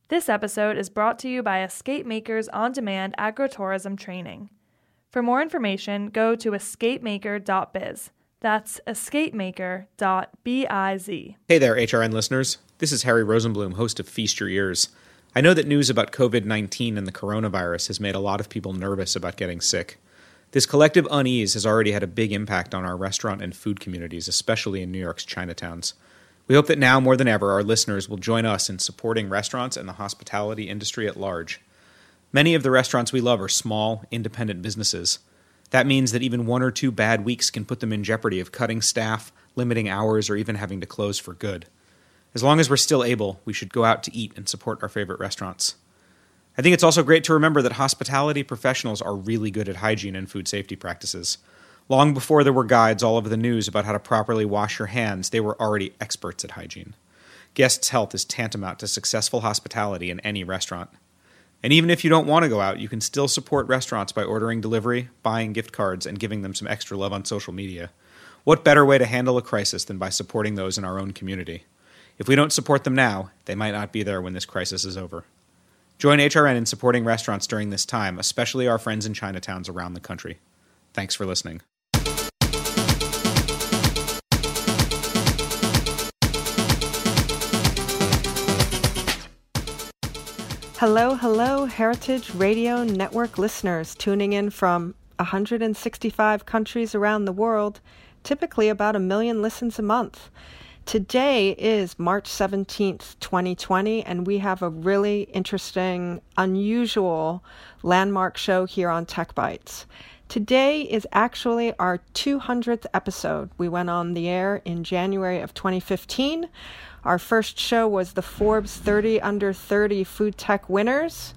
This episode is brought to you by Escape Makers On-Demand Agritourism Training. For more information, go to escapemaker.biz. That's escapemaker.biz. Hey there, HRN listeners. This is Harry Rosenblum, host of Feast Your Ears. I know that news about COVID-19 and the coronavirus has made a lot of people nervous about getting sick. This collective unease has already had a big impact on our restaurant and food communities, especially in New York's Chinatowns. We hope that now more than ever, our listeners will join us in supporting restaurants and the hospitality industry at large. Many of the restaurants we love are small, independent businesses. That means that even 1 or 2 bad weeks can put them in jeopardy of cutting staff, limiting hours, or even having to close for good. As long as we're still able, we should go out to eat and support our favorite restaurants. I think it's also great to remember that hospitality professionals are really good at hygiene and food safety practices. Long before there were guides all over the news about how to properly wash your hands, they were already experts at hygiene. Guests' health is tantamount to successful hospitality in any restaurant. And even if you don't want to go out, you can still support restaurants by ordering delivery, buying gift cards, and giving them some extra love on social media. What better way to handle a crisis than by supporting those in our own community? If we don't support them now, they might not be there when this crisis is over. Join HRN in supporting restaurants during this time, especially our friends in Chinatowns around the country. Thanks for listening. Hello, Heritage Radio Network listeners tuning in from 165 countries around the world, typically about 1 million listens a month. Today is March 17th, 2020, and we have a really interesting, unusual landmark show here on Tech Bites. Today is actually our 200th episode. We went on the air in January of 2015. Our first show was the Forbes 30 Under 30 Food Tech Winners.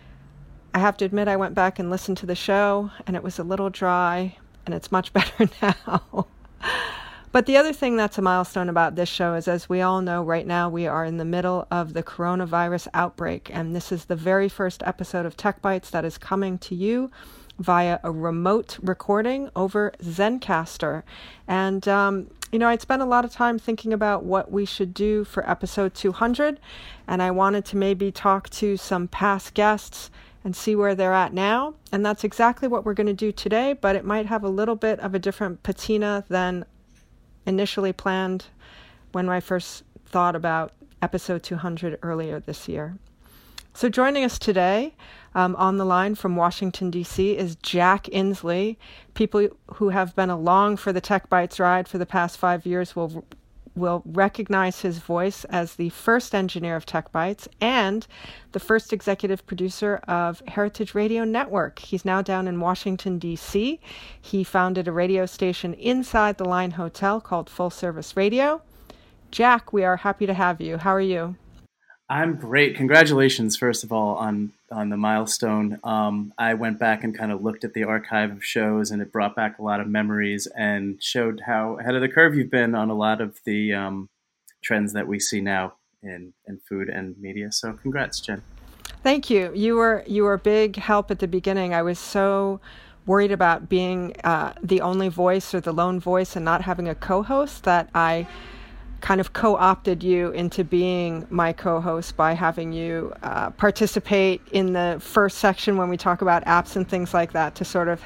I have to admit I went back and listened to the show, and it was a little dry, and it's much better now. But the other thing that's a milestone about this show is, as we all know, right now we are in the middle of the coronavirus outbreak, and this is the very first episode of Tech Bites that is coming to you via a remote recording over Zencastr. And I'd spent a lot of time thinking about what we should do for episode 200, and I wanted to maybe talk to some past guests and see where they're at now. And that's exactly what we're going to do today, but it might have a little bit of a different patina than initially planned when I first thought about episode 200 earlier this year. So joining us today on the line from Washington, D.C. is Jack Inslee. People who have been along for the Tech Bites ride for the past 5 years will recognize his voice as the first engineer of Tech Bites and the first executive producer of Heritage Radio Network. He's now down in Washington, D.C. He founded a radio station inside the Line Hotel called Full Service Radio. Jack, we are happy to have you. How are you? I'm great. Congratulations, first of all, on the milestone. I went back and kind of looked at the archive of shows, and it brought back a lot of memories and showed how ahead of the curve you've been on a lot of the trends that we see now in food and media. So congrats, Jen. Thank you. You were a big help at the beginning. I was so worried about being the only voice or the lone voice and not having a co-host that I kind of co-opted you into being my co-host by having you participate in the first section when we talk about apps and things like that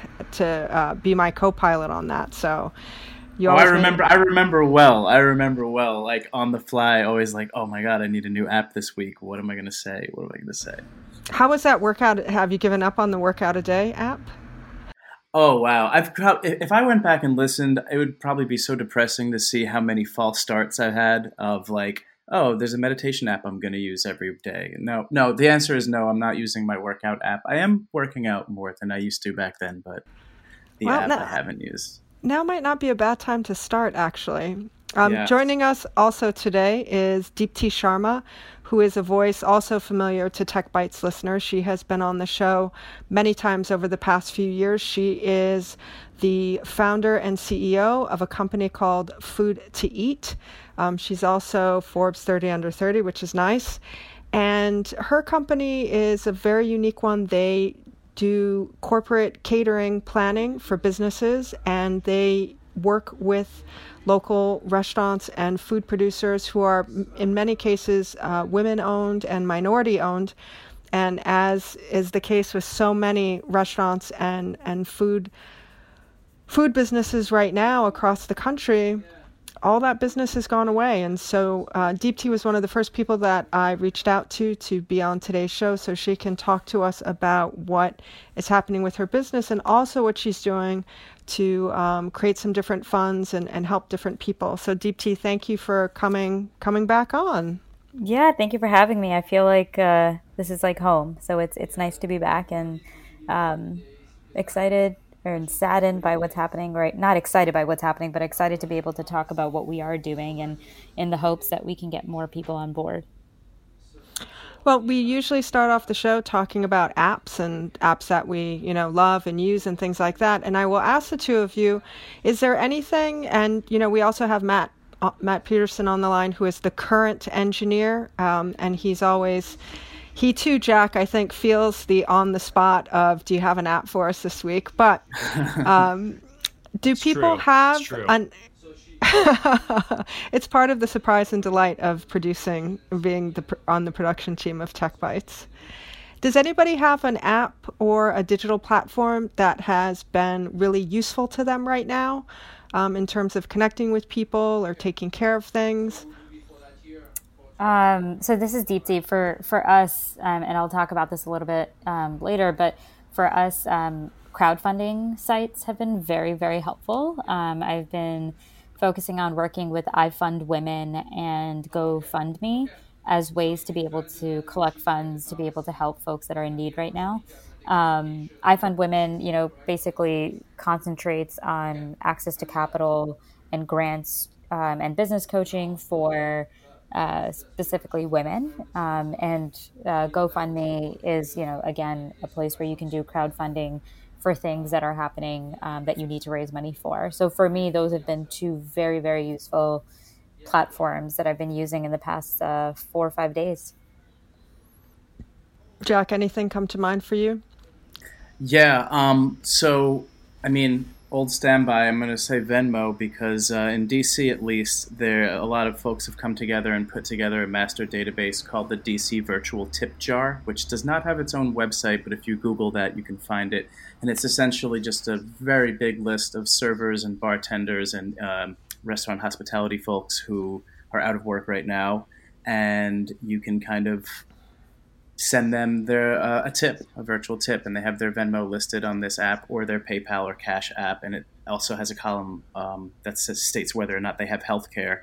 to be my co-pilot on that. So I remember well, like on the fly, always like, oh my God, I need a new app this week. What am I going to say? How was that workout? Have you given up on the Workout a Day app? Oh, wow. If I went back and listened, it would probably be so depressing to see how many false starts I've had of like, oh, there's a meditation app I'm going to use every day. No, the answer is no, I'm not using my workout app. I am working out more than I used to back then, but I haven't used. Now might not be a bad time to start, actually. Yeah. Joining us also today is Deepti Sharma, who is a voice also familiar to Tech Bites listeners. She has been on the show many times over the past few years. She is the founder and CEO of a company called Food to Eat. She's also Forbes 30 Under 30, which is nice. And her company is a very unique one. They do corporate catering planning for businesses, and they work with local restaurants and food producers who are, in many cases, women-owned and minority-owned. And as is the case with so many restaurants and food businesses right now across the country, all that business has gone away. And so Deepti was one of the first people that I reached out to be on today's show so she can talk to us about what is happening with her business and also what she's doing to create some different funds and help different people. So Deepti, thank you for coming back on. Yeah, thank you for having me. I feel like this is like home. So it's nice to be back and excited and saddened by what's happening, right? Not excited by what's happening, but excited to be able to talk about what we are doing and in the hopes that we can get more people on board. Well, we usually start off the show talking about apps and apps that we, love and use and things like that. And I will ask the two of you, is there anything, and, we also have Matt Peterson on the line, who is the current engineer, and he too, Jack, I think, feels the on the spot of, do you have an app for us this week? But do people have an... It's part of the surprise and delight of being on the production team of Tech Bites. Does anybody have an app or a digital platform that has been really useful to them right now in terms of connecting with people or taking care of things? So this is Deepti for us, and I'll talk about this a little bit later, but for us, crowdfunding sites have been very, very helpful. I've been focusing on working with iFund Women and GoFundMe as ways to be able to collect funds to be able to help folks that are in need right now. iFund Women, basically concentrates on access to capital and grants and business coaching for specifically women. And GoFundMe is, again, a place where you can do crowdfunding for things that are happening that you need to raise money for. So for me, those have been two very, very useful platforms that I've been using in the past 4 or 5 days. Jack, anything come to mind for you? Yeah. Old standby, I'm going to say Venmo because in DC at least, a lot of folks have come together and put together a master database called the DC Virtual Tip Jar, which does not have its own website, but if you Google that, you can find it. And it's essentially just a very big list of servers and bartenders and restaurant hospitality folks who are out of work right now. And you can kind of send them a tip, a virtual tip, and they have their Venmo listed on this app or their PayPal or Cash app, and it also has a column that states whether or not they have health care.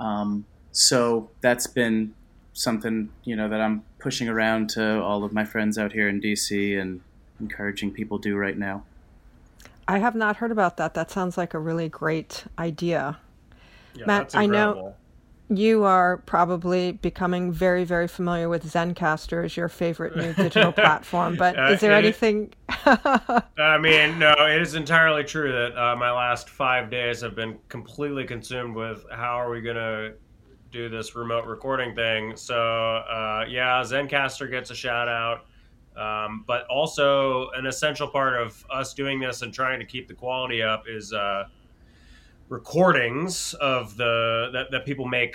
So that's been something that I'm pushing around to all of my friends out here in DC and encouraging people do right now. I have not heard about that. That sounds like a really great idea. Yeah, Matt, I know you are probably becoming very, very familiar with Zencastr as your favorite new digital platform, but is there anything... No, it is entirely true that my last 5 days have been completely consumed with how are we going to do this remote recording thing. So, Zencastr gets a shout out, but also an essential part of us doing this and trying to keep the quality up is... recordings of that people make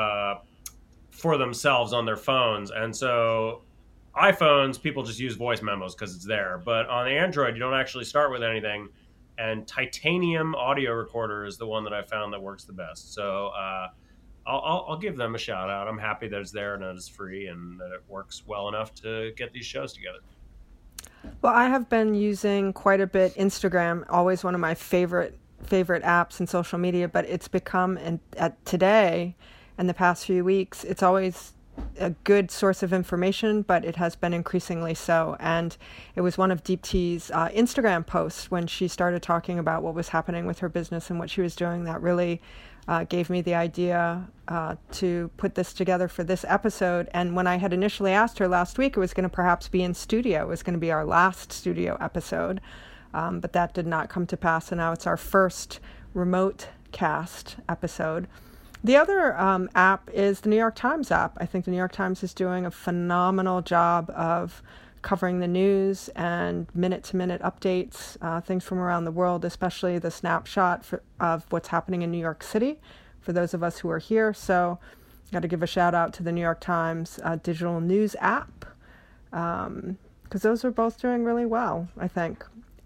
for themselves on their phones. And so iPhones, people just use voice memos because it's there. But on Android, you don't actually start with anything. And Titanium audio recorder is the one that I found that works the best. So I'll give them a shout out. I'm happy that it's there and that it's free and that it works well enough to get these shows together. Well, I have been using quite a bit Instagram, always one of my favorite apps and social media, but it's become today and the past few weeks, it's always a good source of information, but it has been increasingly so. And it was one of Deepti's Instagram posts when she started talking about what was happening with her business and what she was doing that really gave me the idea to put this together for this episode. And when I had initially asked her last week, it was going to perhaps be in studio. It was going to be our last studio episode. But that did not come to pass, and now it's our first remote cast episode. The other app is the New York Times app. I think the New York Times is doing a phenomenal job of covering the news and minute-to-minute updates, things from around the world, especially the snapshot of what's happening in New York City for those of us who are here. So got to give a shout out to the New York Times digital news app, because those are both doing really well, I think.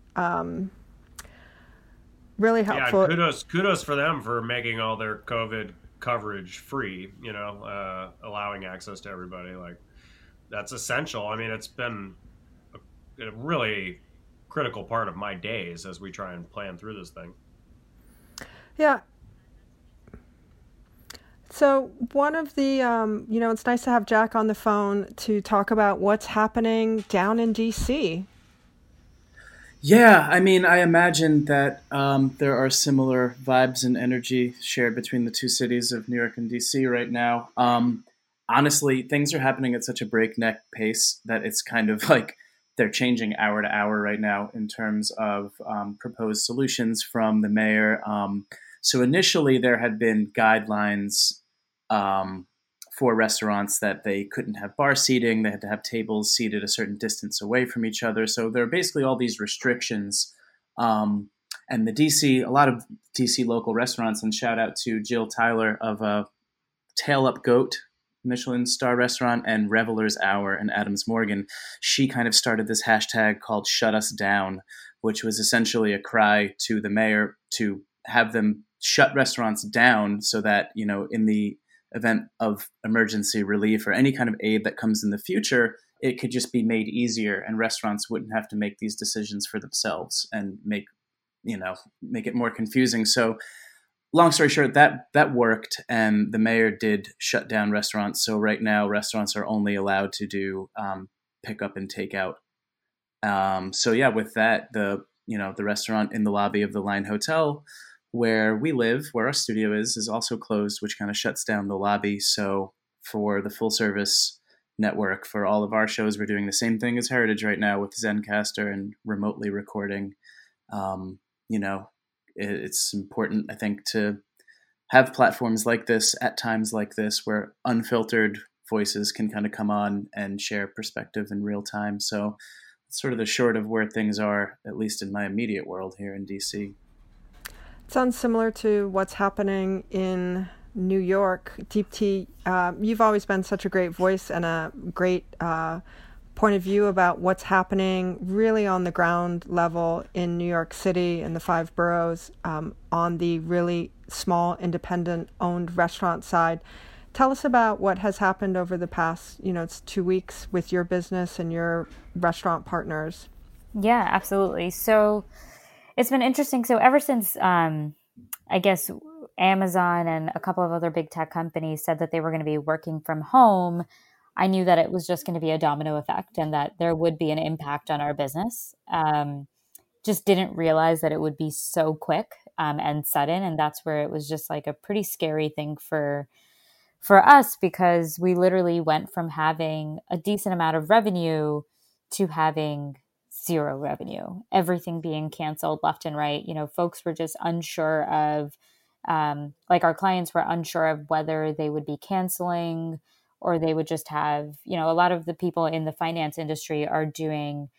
Really helpful. Yeah, kudos for them for making all their COVID coverage free, allowing access to everybody. Like, that's essential. I mean, it's been a really critical part of my days as we try and plan through this thing. Yeah. So one of the, it's nice to have Jack on the phone to talk about what's happening down in DC. Yeah, I mean, I imagine that there are similar vibes and energy shared between the two cities of New York and DC right now. Honestly, things are happening at such a breakneck pace that it's kind of like they're changing hour to hour right now in terms of proposed solutions from the mayor. So initially there had been guidelines for restaurants that they couldn't have bar seating. They had to have tables seated a certain distance away from each other. So there are basically all these restrictions. And a lot of DC local restaurants, and shout out to Jill Tyler of Tail Up Goat, Michelin star restaurant, and Revelers Hour and Adams Morgan. She kind of started this hashtag called Shut Us Down, which was essentially a cry to the mayor to have them shut restaurants down so that, in the event of emergency relief or any kind of aid that comes in the future, it could just be made easier and restaurants wouldn't have to make these decisions for themselves and make it more confusing. So long story short, that worked, and the mayor did shut down restaurants. So right now restaurants are only allowed to do pickup and takeout. So yeah, with that, the restaurant in the lobby of the Line Hotel where we live, where our studio is also closed, which kind of shuts down the lobby. So for the full service network, for all of our shows, we're doing the same thing as Heritage right now with Zencastr and remotely recording. It's important, I think, to have platforms like this at times like this where unfiltered voices can kind of come on and share perspective in real time. So it's sort of the short of where things are, at least in my immediate world here in DC. Sounds similar to what's happening in New York. Deepti, you've always been such a great voice and a great point of view about what's happening really on the ground level in New York City and the 5 boroughs, on the really small independent-owned restaurant side. Tell us about what has happened over the past, it's 2 weeks with your business and your restaurant partners. Yeah, absolutely. So it's been interesting. So ever since, I guess, Amazon and a couple of other big tech companies said that they were going to be working from home, I knew that it was just going to be a domino effect and that there would be an impact on our business. Just didn't realize that it would be so quick and sudden. And that's where it was just like a pretty scary thing for us, because we literally went from having a decent amount of revenue to having zero revenue, everything being canceled left and right. Folks were just unsure of, our clients were unsure of whether they would be canceling or they would just have, a lot of the people in the finance industry are doing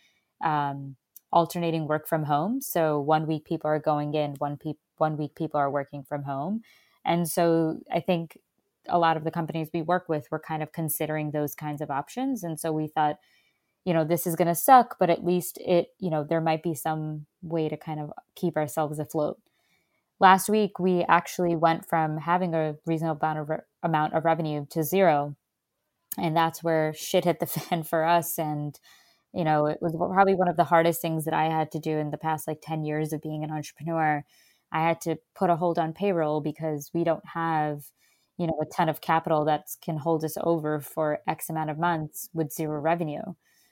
alternating work from home. So 1 week people are going in, 1 week people are working from home. And so I think a lot of the companies we work with were kind of considering those kinds of options. And so we thought, this is going to suck, but at least there might be some way to kind of keep ourselves afloat. Last week, we actually went from having a reasonable amount of revenue to zero. And that's where shit hit the fan for us. And, it was probably one of the hardest things that I had to do in the past 10 years of being an entrepreneur. I had to put a hold on payroll because we don't have, a ton of capital that can hold us over for X amount of months with zero revenue.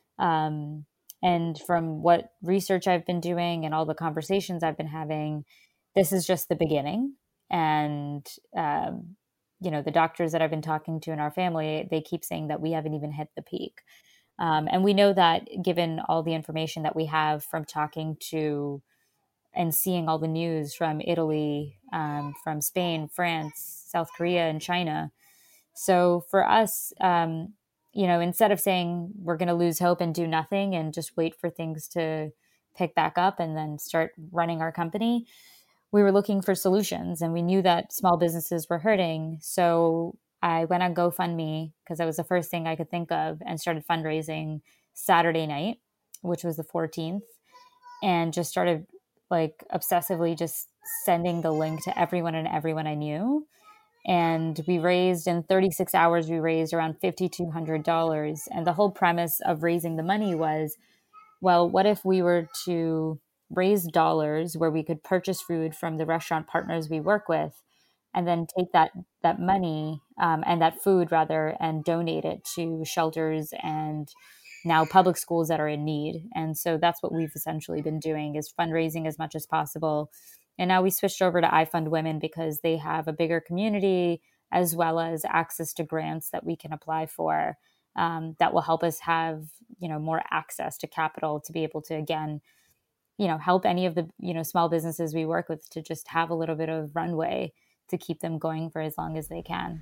And from what research I've been doing and all the conversations I've been having, this is just the beginning. And, the doctors that I've been talking to in our family, they keep saying that we haven't even hit the peak. And we know that given all the information that we have from talking to and seeing all the news from Italy, from Spain, France, South Korea, and China. So for us, instead of saying we're going to lose hope and do nothing and just wait for things to pick back up and then start running our company, we were looking for solutions, and we knew that small businesses were hurting. So I went on GoFundMe because that was the first thing I could think of, and started fundraising Saturday night, which was the 14th, and just started like obsessively just sending the link to everyone I knew. And we raised, in 36 hours, we raised around $5,200. And the whole premise of raising the money was, well, what if we were to raise dollars where we could purchase food from the restaurant partners we work with, and then take that money and that food rather, and donate it to shelters and now public schools that are in need. And so that's what we've essentially been doing, is fundraising as much as possible. And now we switched over to iFund Women because they have a bigger community, as well as access to grants that we can apply for, that will help us have, more access to capital to be able to, again, help any of the, small businesses we work with to just have a little bit of runway to keep them going for as long as they can.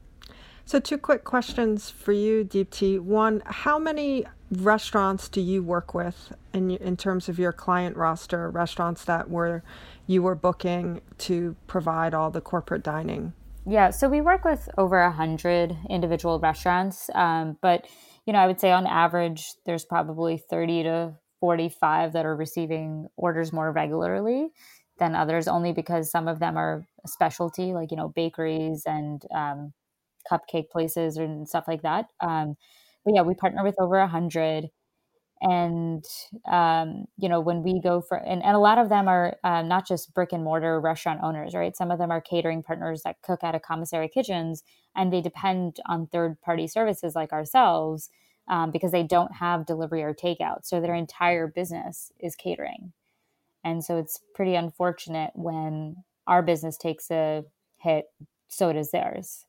So 2 quick questions for you, Deepti. One, how many restaurants do you work with in terms of your client roster, restaurants that you were booking to provide all the corporate dining? Yeah, so we work with over 100 individual restaurants, but I would say on average there's probably 30 to 45 that are receiving orders more regularly than others, only because some of them are a specialty, like bakeries and cupcake places and stuff like that. But yeah, we partner with over 100. And, when we go for, and a lot of them are not just brick and mortar restaurant owners, right? Some of them are catering partners that cook out of commissary kitchens, and they depend on third-party services like ourselves because they don't have delivery or takeout. So their entire business is catering. And so it's pretty unfortunate when our business takes a hit, so does theirs.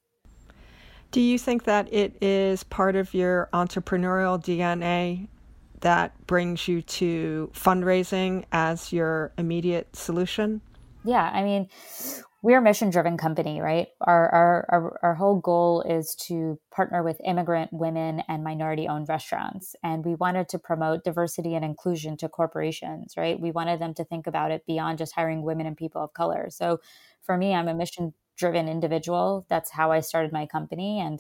Do you think that it is part of your entrepreneurial DNA that brings you to fundraising as your immediate solution? Yeah, I mean, we're a mission-driven company, right? Our whole goal is to partner with immigrant women and minority-owned restaurants. And we wanted to promote diversity and inclusion to corporations, right? We wanted them to think about it beyond just hiring women and people of color. So for me, I'm a mission-driven individual. That's how I started my company. And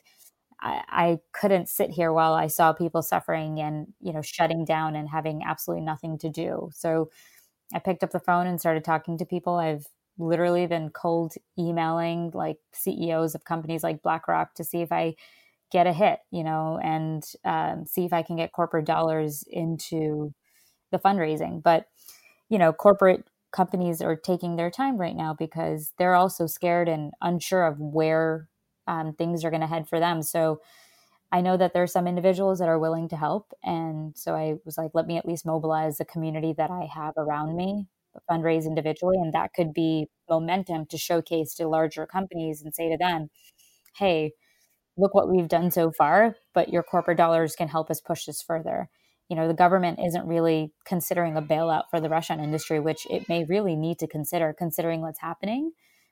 I couldn't sit here while I saw people suffering and, shutting down and having absolutely nothing to do. So I picked up the phone and started talking to people. I've literally been cold emailing like CEOs of companies like BlackRock to see if I get a hit, and see if I can get corporate dollars into the fundraising. But, corporate companies are taking their time right now because they're also scared and unsure of where things are going to head for them. So I know that there are some individuals that are willing to help. And so I was like, let me at least mobilize the community that I have around me, fundraise individually. And that could be momentum to showcase to larger companies and say to them, hey, look what we've done so far, but your corporate dollars can help us push this further. The government isn't really considering a bailout for the restaurant industry, which it may really need to consider, considering what's happening.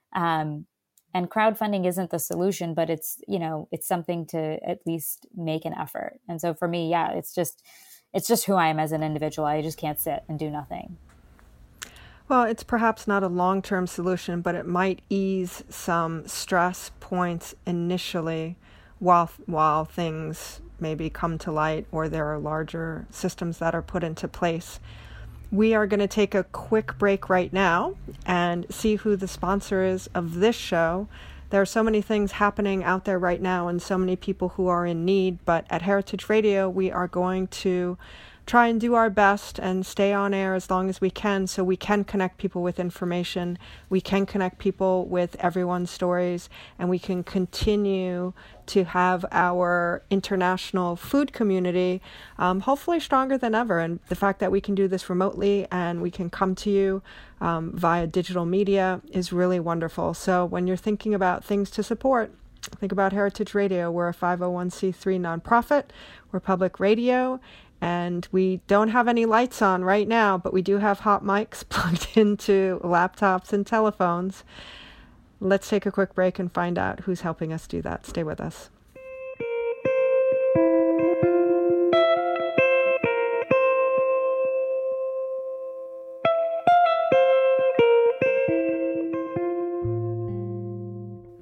And crowdfunding isn't the solution, but it's something to at least make an effort. And so for me, yeah, it's just who I am as an individual. I just can't sit and do nothing. Well, it's perhaps not a long-term solution, but it might ease some stress points initially while things maybe come to light or there are larger systems that are put into place. We are going to take a quick break right now and see who the sponsor is of this show. There are so many things happening out there right now and so many people who are in need, but at Heritage Radio, we are going to try and do our best and stay on air as long as we can so we can connect people with information, we can connect people with everyone's stories, and we can continue to have our international food community hopefully stronger than ever. And the fact that we can do this remotely and we can come to you via digital media is really wonderful. So when you're thinking about things to support, think about Heritage Radio. We're a 501c3 nonprofit. We're public radio. And we don't have any lights on right now, but we do have hot mics plugged into laptops and telephones. Let's take a quick break and find out who's helping us do that. Stay with us.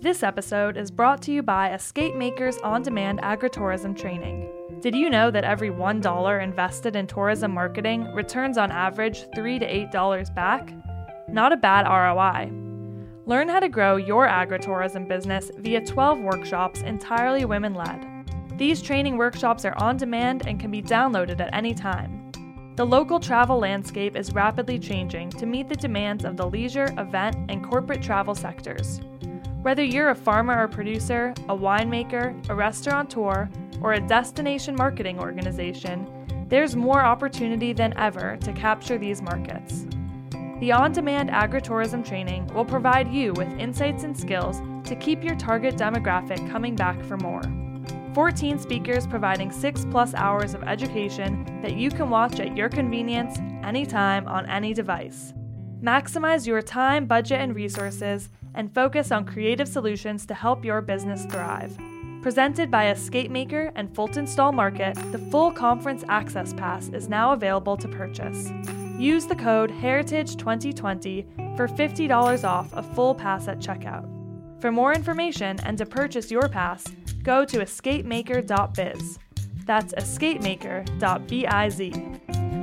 This episode is brought to you by Escape Makers On-Demand Agritourism Training. Did you know that every $1 invested in tourism marketing returns on average $3 to $8 back? Not a bad ROI. Learn how to grow your agritourism business via 12 workshops entirely women-led. These training workshops are on demand and can be downloaded at any time. The local travel landscape is rapidly changing to meet the demands of the leisure, event, and corporate travel sectors. Whether you're a farmer or producer, a winemaker, a restaurateur, or a destination marketing organization, there's more opportunity than ever to capture these markets. The on-demand agritourism training will provide you with insights and skills to keep your target demographic coming back for more. 14 speakers providing 6+ hours of education that you can watch at your convenience, anytime, on any device. Maximize your time, budget, and resources, and focus on creative solutions to help your business thrive. Presented by Escape Maker and Fulton Stall Market, the full conference access pass is now available to purchase. Use the code HERITAGE2020 for $50 off a full pass at checkout. For more information and to purchase your pass, go to escapemaker.biz. That's escapemaker.biz.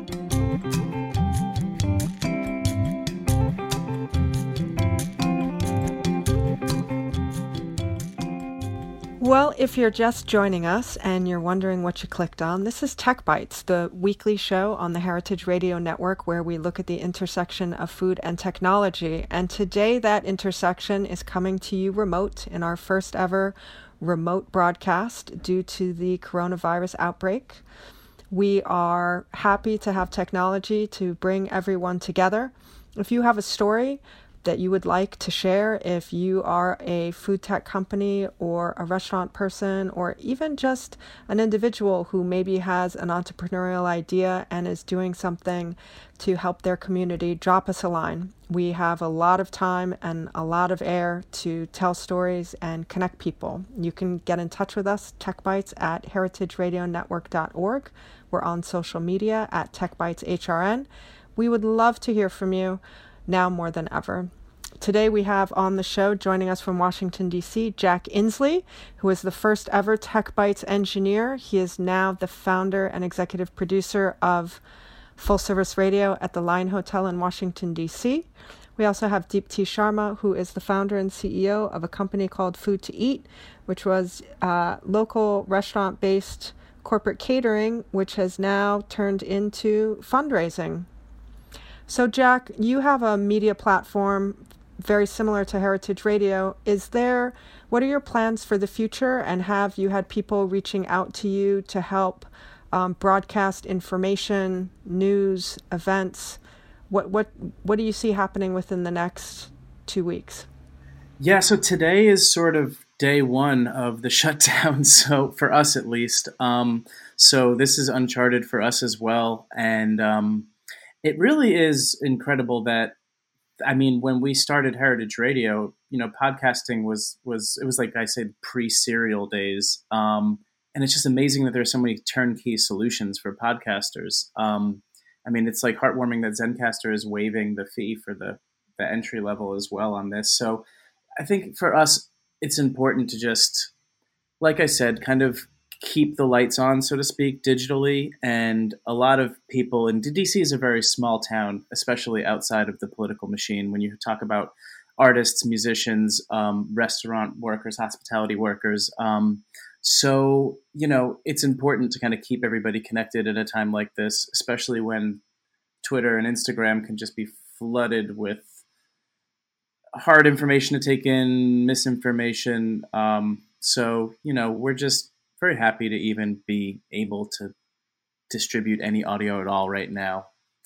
Well, if you're just joining us and you're wondering what you clicked on, this is Tech Bites, the weekly show on the Heritage Radio Network where we look at the intersection of food and technology. And today that intersection is coming to you remote in our first ever remote broadcast due to the coronavirus outbreak. We are happy to have technology to bring everyone together. If you have a story that you would like to share, if you are a food tech company or a restaurant person or even just an individual who maybe has an entrepreneurial idea and is doing something to help their community, drop us a line. We have a lot of time and a lot of air to tell stories and connect people. You can get in touch with us, TechBites at heritageradionetwork.org. We're on social media at TechBitesHRN. We would love to hear from you now more than ever. Today we have on the show, joining us from Washington, D.C., Jack Inslee, who is the first ever Tech Bites engineer. He is now the founder and executive producer of Full Service Radio at the Line Hotel in Washington, D.C. We also have Deepti Sharma, who is the founder and CEO of a company called Food to Eat, which was local restaurant-based corporate catering, which has now turned into fundraising. So, Jack, you have a media platform very similar to Heritage Radio. What are your plans for the future? And have you had people reaching out to you to help broadcast information, news, events? What do you see happening within the next 2 weeks? Yeah, so today is sort of day one of the shutdown, so for us at least. So this is uncharted for us as well. And it really is incredible that, I mean, when we started Heritage Radio, podcasting was like I said, pre-serial days. And it's just amazing that there's so many turnkey solutions for podcasters. I mean, it's like heartwarming that Zencastr is waiving the fee for the entry level as well on this. So I think for us, it's important to just, like I said, kind of keep the lights on, so to speak, digitally. And a lot of people, and DC is a very small town, especially outside of the political machine. When you talk about artists, musicians, restaurant workers, hospitality workers. So, it's important to kind of keep everybody connected at a time like this, especially when Twitter and Instagram can just be flooded with hard information to take in, misinformation. So, we're just very happy to even be able to distribute any audio at all right now.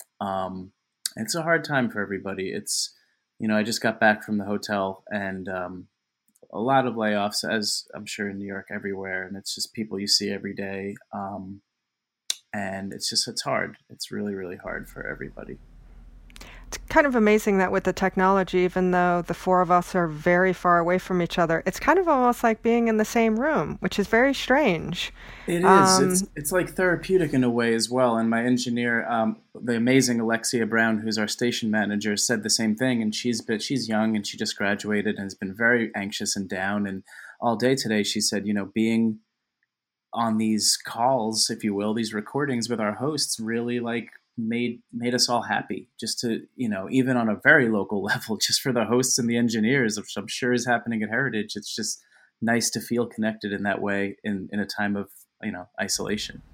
It's a hard time for everybody. It's, I just got back from the hotel and a lot of layoffs, as I'm sure in New York everywhere. And it's just people you see every day. And it's hard. It's really, really hard for everybody. It's kind of amazing that with the technology, even though the four of us are very far away from each other, it's kind of almost like being in the same room, which is very strange. It is. It's like therapeutic in a way as well. And my engineer, the amazing Alexia Brown, who's our station manager, said the same thing. And she's young and she just graduated and has been very anxious and down. And all day today, she said, being on these calls, if you will, these recordings with our hosts really made us all happy, just to, even on a very local level, just for the hosts and the engineers, which I'm sure is happening at Heritage. It's just nice to feel connected in that way in a time of, isolation.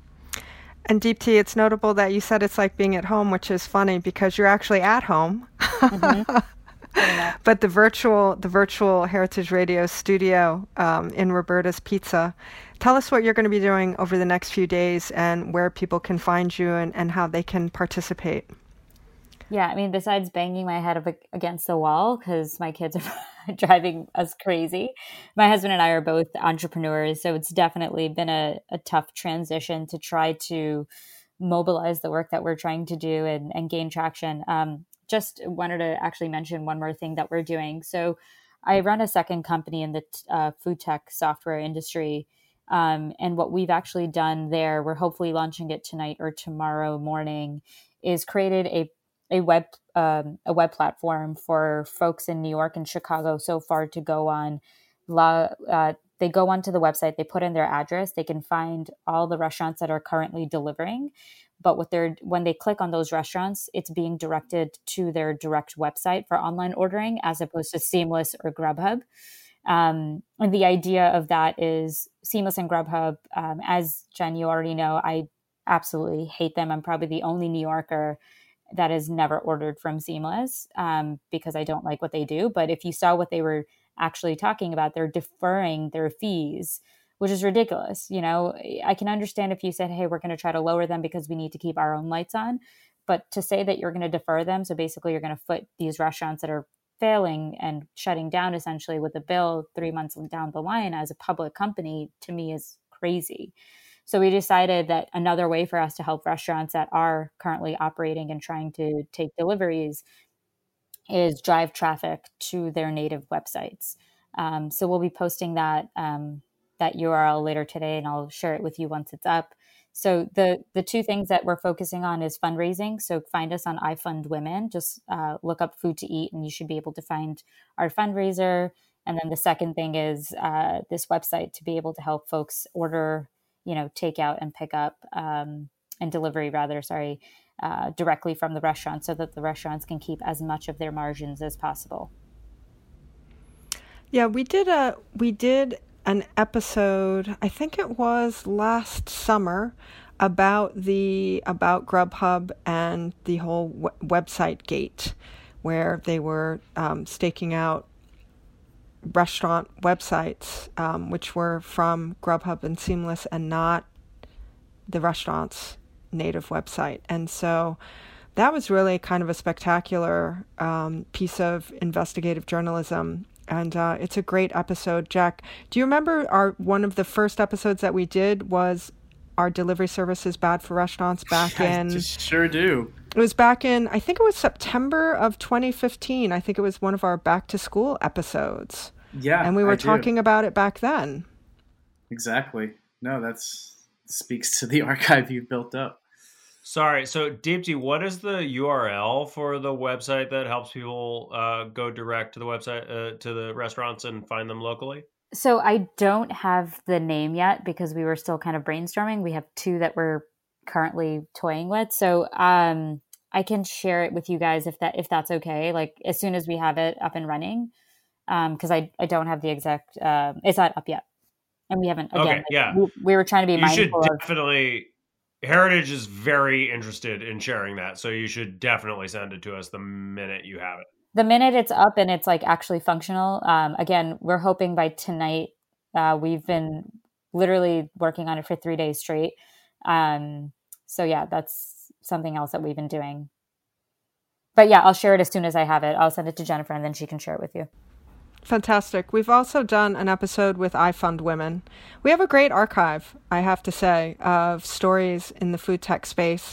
And Deepti, it's notable that you said it's like being at home, which is funny because you're actually at home. Mm-hmm. But the virtual Heritage Radio studio in Roberta's Pizza. Tell us what you're going to be doing over the next few days and where people can find you and how they can participate. Yeah, I mean, besides banging my head against the wall because my kids are driving us crazy, my husband and I are both entrepreneurs, so it's definitely been a tough transition to try to mobilize the work that we're trying to do and gain traction. Just wanted to actually mention one more thing that we're doing. So I run a second company in the food tech software industry. And what we've actually done there, we're hopefully launching it tonight or tomorrow morning, is created a web platform for folks in New York and Chicago so far to go on. They go onto the website, they put in their address, they can find all the restaurants that are currently delivering. But when they click on those restaurants, it's being directed to their direct website for online ordering as opposed to Seamless or Grubhub. And the idea of that is Seamless and Grubhub, as Jen, you already know, I absolutely hate them. I'm probably the only New Yorker that has never ordered from Seamless because I don't like what they do. But if you saw what they were actually talking about, they're deferring their fees, which is ridiculous. I can understand if you said, hey, we're going to try to lower them because we need to keep our own lights on. But to say that you're going to defer them, so basically you're going to foot these restaurants that are failing and shutting down essentially with a bill 3 months down the line as a public company, to me is crazy. So we decided that another way for us to help restaurants that are currently operating and trying to take deliveries is drive traffic to their native websites. So we'll be posting that URL later today, and I'll share it with you once it's up. So the two things that we're focusing on is fundraising. So find us on iFundWomen. Just look up Food to Eat, and you should be able to find our fundraiser. And then the second thing is this website to be able to help folks order, takeout and pick up and delivery directly from the restaurant, so that the restaurants can keep as much of their margins as possible. Yeah, we did an episode, I think it was last summer, about Grubhub and the whole website gate, where they were staking out restaurant websites, which were from Grubhub and Seamless and not the restaurant's native website. And so that was really kind of a spectacular piece of investigative journalism. And it's a great episode. Jack, do you remember one of the first episodes that we did was our delivery service is bad for restaurants back in... I sure do. It was back in, I think it was September of 2015. I think it was one of our back to school episodes. Yeah, and we were talking about it back then. Exactly. No, that speaks to the archive you've built up. Sorry, so Deepti, what is the URL for the website that helps people go direct to the website, to the restaurants and find them locally? So I don't have the name yet because we were still kind of brainstorming. We have two that we're currently toying with. So I can share it with you guys if that's okay, like as soon as we have it up and running, because I don't have the exact, it's not up yet. And we haven't, again, okay, yeah. we were trying to be mindful of... You should definitely... Heritage is very interested in sharing that, so you should definitely send it to us the minute you have it. The minute it's up and it's like actually functional. Again, we're hoping by tonight. We've been literally working on it for 3 days straight. So yeah, that's something else that we've been doing. But yeah, I'll share it as soon as I have it. I'll send it to Jennifer and then she can share it with you. Fantastic. We've also done an episode with iFundWomen. We have a great archive, I have to say, of stories in the food tech space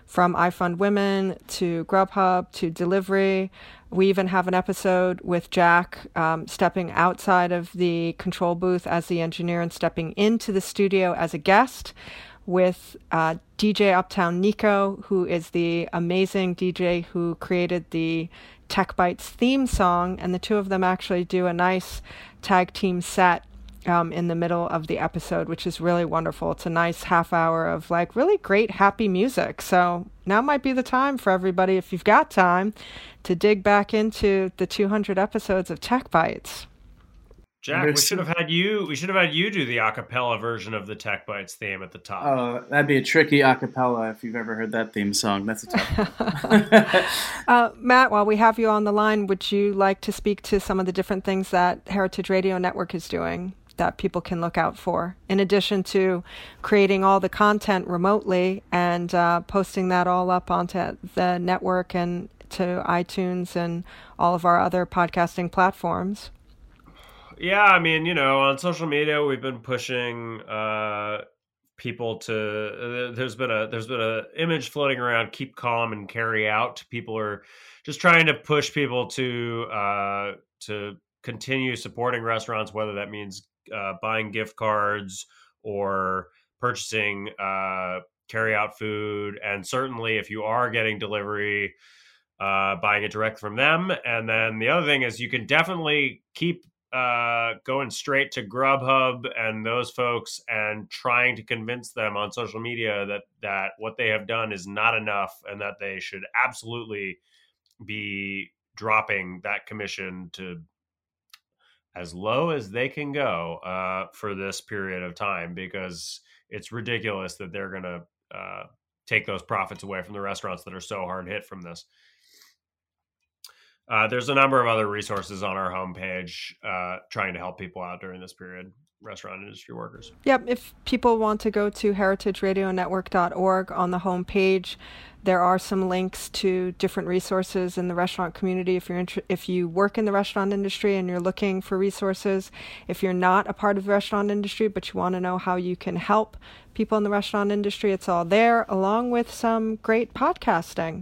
from I Fund Women to Grubhub to delivery. We even have an episode with Jack stepping outside of the control booth as the engineer and stepping into the studio as a guest with DJ Uptown Nico, who is the amazing DJ who created the Tech Bites theme song. And the two of them actually do a nice tag team set in the middle of the episode, which is really wonderful. It's a nice half hour of like really great happy music. So now might be the time for everybody, if you've got time, to dig back into the 200 episodes of Tech Bites. Jack, we should have had you do the a cappella version of the Tech Bites theme at the top. Oh, that'd be a tricky a cappella if you've ever heard that theme song. That's a tough one. Matt, while we have you on the line, would you like to speak to some of the different things that Heritage Radio Network is doing that people can look out for, in addition to creating all the content remotely and posting that all up onto the network and to iTunes and all of our other podcasting platforms? Yeah, I mean, on social media, we've been pushing people to. There's been a image floating around: keep calm and carry out. People are just trying to push people to continue supporting restaurants, whether that means buying gift cards or purchasing carry-out food, and certainly if you are getting delivery, buying it direct from them. And then the other thing is you can definitely keep going straight to Grubhub and those folks and trying to convince them on social media that what they have done is not enough and that they should absolutely be dropping that commission to as low as they can go for this period of time, because it's ridiculous that they're going to take those profits away from the restaurants that are so hard hit from this. There's a number of other resources on our homepage trying to help people out during this period, restaurant industry workers. Yep. If people want to go to heritageradionetwork.org on the homepage, there are some links to different resources in the restaurant community. If you work in the restaurant industry and you're looking for resources, if you're not a part of the restaurant industry but you want to know how you can help people in the restaurant industry, it's all there, along with some great podcasting.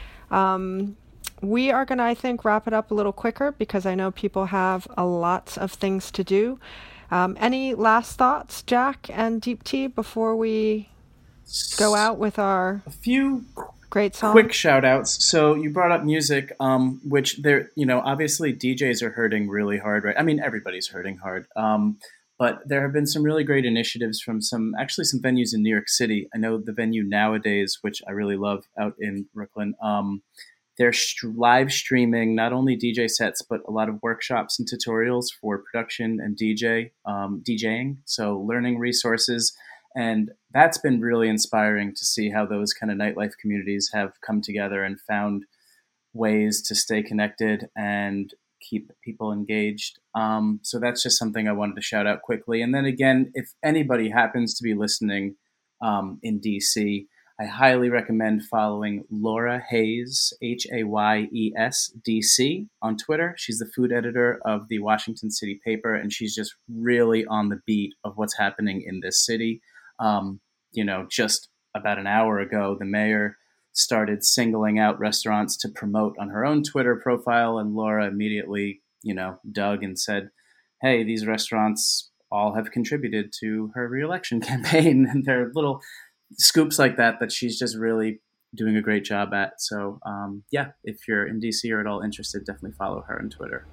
We are going to, I think, wrap it up a little quicker because I know people have a lot of things to do. Any last thoughts, Jack and Deep Tea, before we go out with our great song? Quick shout outs. So you brought up music, which they're, obviously DJs are hurting really hard, right? I mean, everybody's hurting hard. But there have been some really great initiatives from some venues in New York City. I know the venue Nowadays, which I really love out in Brooklyn. They're live streaming not only DJ sets, but a lot of workshops and tutorials for production and DJing. So learning resources. And that's been really inspiring to see how those kind of nightlife communities have come together and found ways to stay connected and keep people engaged. So that's just something I wanted to shout out quickly. And then again, if anybody happens to be listening in DC, I highly recommend following Laura Hayes, Hayes DC, on Twitter. She's the food editor of the Washington City Paper, and she's just really on the beat of what's happening in this city. Just about an hour ago, the mayor started singling out restaurants to promote on her own Twitter profile, and Laura immediately, dug and said, hey, these restaurants all have contributed to her reelection campaign, and they're little scoops like that she's just really doing a great job at. So if you're in DC or at all interested, definitely follow her on Twitter.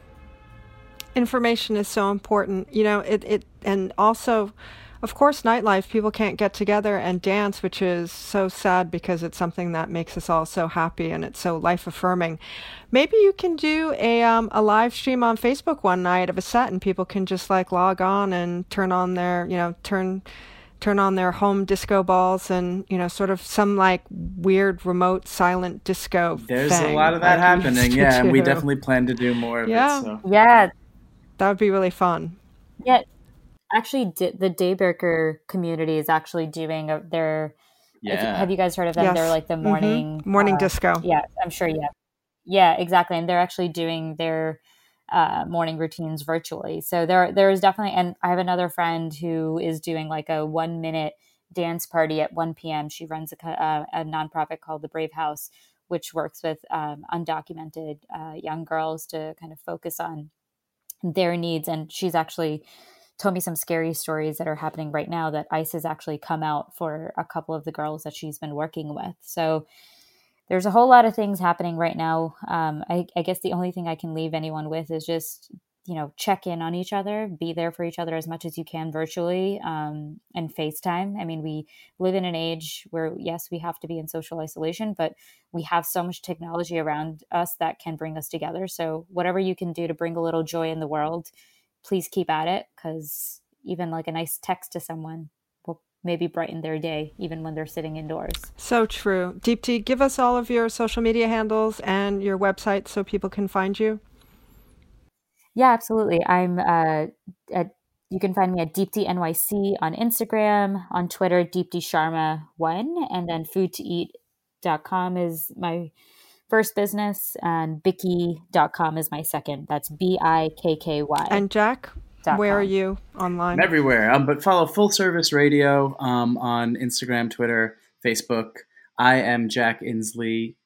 Information is so important, and also, of course, nightlife, people can't get together and dance, which is so sad because it's something that makes us all so happy and it's so life affirming. Maybe you can do a live stream on Facebook one night of a set, and people can just log on and turn on their, turn on their home disco balls and, sort of some weird remote silent disco There's thing, a lot of that happening. Yeah. And we definitely plan to do more of it. So. Yeah. That would be really fun. Yeah. Actually, the Daybreaker community is actually doing their, have you guys heard of them? Yes. They're like the morning disco. Yeah, I'm sure. Yeah. Yeah, exactly. And they're actually doing their morning routines virtually. So there is definitely, and I have another friend who is doing a 1-minute dance party at 1 p.m. She runs a nonprofit called The Brave House, which works with undocumented young girls to kind of focus on their needs. And she's actually told me some scary stories that are happening right now, that ICE has actually come out for a couple of the girls that she's been working with. So there's a whole lot of things happening right now. I guess the only thing I can leave anyone with is just, check in on each other, be there for each other as much as you can virtually, and FaceTime. I mean, we live in an age where, yes, we have to be in social isolation, but we have so much technology around us that can bring us together. So whatever you can do to bring a little joy in the world, please keep at it, because even like a nice text to someone will maybe brighten their day, even when they're sitting indoors. So true. Deepti, give us all of your social media handles and your website so people can find you. Yeah, absolutely. I'm you can find me at Deepti NYC on Instagram, on Twitter, Deepti Sharma 1, and then foodtoeat.com is my first business, and Bikky.com is my second. That's BIKKY. And Jack, where are you online? I'm everywhere. But follow Full Service Radio on Instagram, Twitter, Facebook. I am Jack Inslee,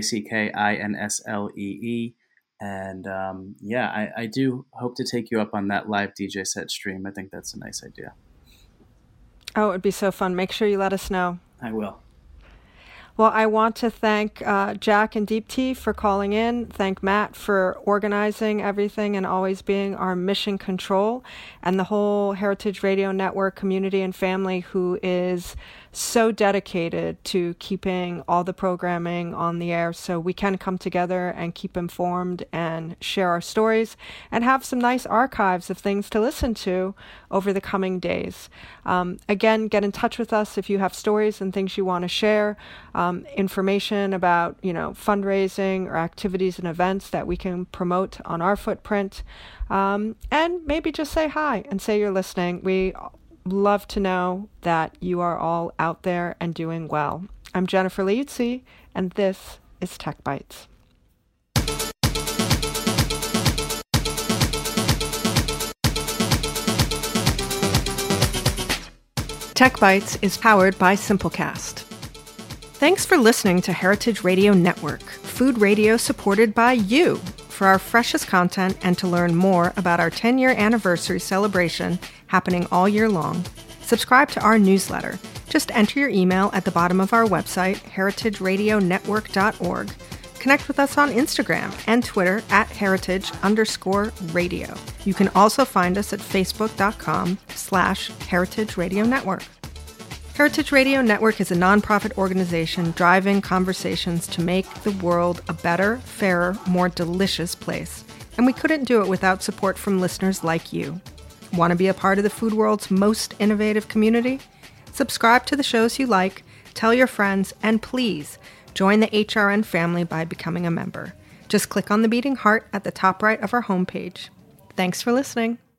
JACKINSLEE. And I do hope to take you up on that live DJ set stream. I think that's a nice idea. Oh, it would be so fun. Make sure you let us know. I will. Well, I want to thank Jack and Deepti for calling in. Thank Matt for organizing everything and always being our mission control, and the whole Heritage Radio Network community and family who is so dedicated to keeping all the programming on the air so we can come together and keep informed and share our stories and have some nice archives of things to listen to over the coming days. Again, get in touch with us if you have stories and things you want to share, information about, fundraising or activities and events that we can promote on our footprint, and maybe just say hi and say you're listening. We love to know that you are all out there and doing well. I'm Jennifer Liuzzi, and this is Tech Bites. Tech Bites is powered by Simplecast. Thanks for listening to Heritage Radio Network, food radio supported by you. For our freshest content and to learn more about our 10-year anniversary celebration happening all year long, subscribe to our newsletter. Just enter your email at the bottom of our website, heritageradionetwork.org. Connect with us on Instagram and Twitter at heritage_radio. You can also find us at facebook.com/Heritage Radio Network. Heritage Radio Network is a nonprofit organization driving conversations to make the world a better, fairer, more delicious place. And we couldn't do it without support from listeners like you. Want to be a part of the food world's most innovative community? Subscribe to the shows you like, tell your friends, and please join the HRN family by becoming a member. Just click on the beating heart at the top right of our homepage. Thanks for listening.